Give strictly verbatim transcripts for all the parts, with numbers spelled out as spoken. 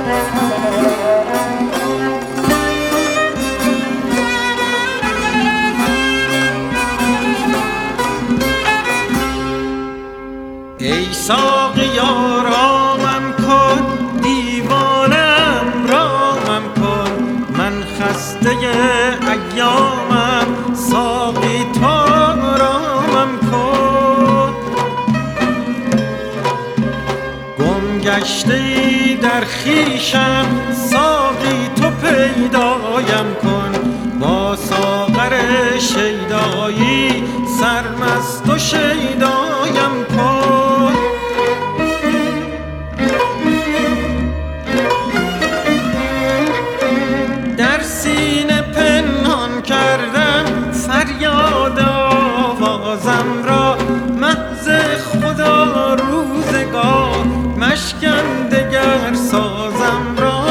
ای ساقیا رامم کن، دیوانم رامم کن، من خسته ایامم، ساقی تو رامم کن. گم گشته ای در خویشم، ساقی تو پیدایم کن، با ساغر شیدایی سرمست و شیدایم کن. در سینه پنهان کردم فریاد آوازم را، محض خدا روزگار مشکن دگر سازم را.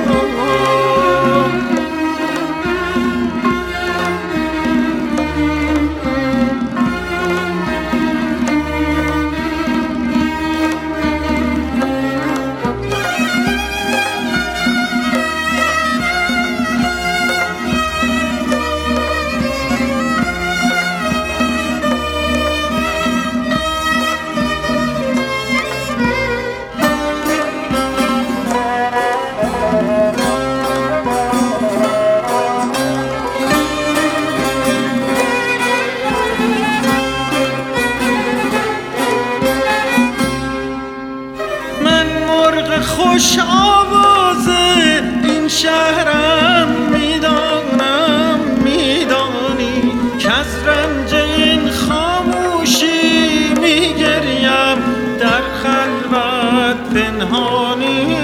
خوش آواز این شهرم میدانم، میدانی که از رنج این خاموشی میگریم در خلوت پنهانی.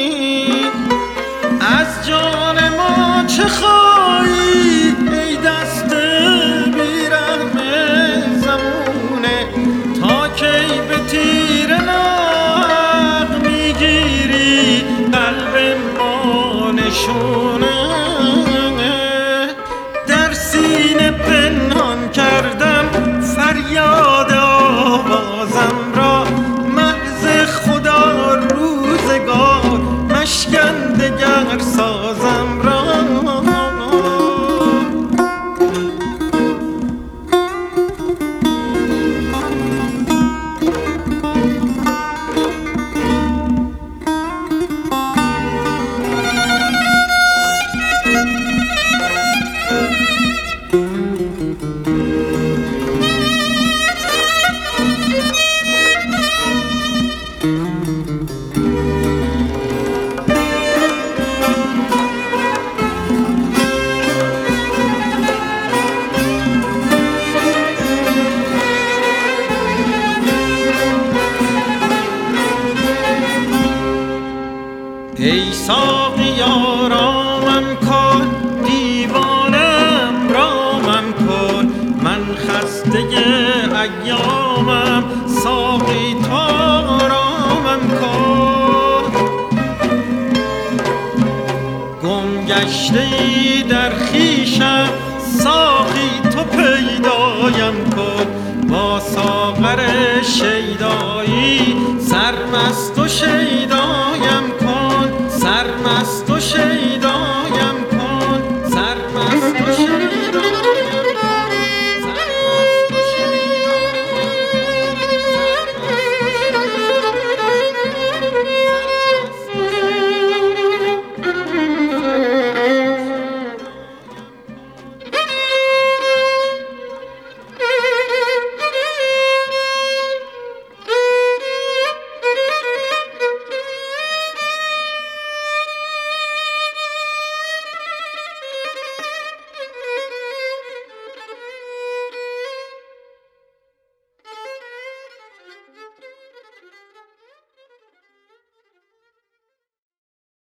از جان ما چه خواهی ای دست بیرحم زمونه، تا کی به تیر قلب ما نشونه. در سینه پنهان کردم فریاد آوازم را، محض خدا روزگار مشکن دگر سازم را. ای ساقیا رامم کن، دیوانم رامم کن، من خسته ایامم، ساقی تو رامم کن. گم گشته ای در خویشم، ساقی تو پیدایم کن، با ساغر شیدایی سرمست و شیدایم کن، سرمست و شیدا.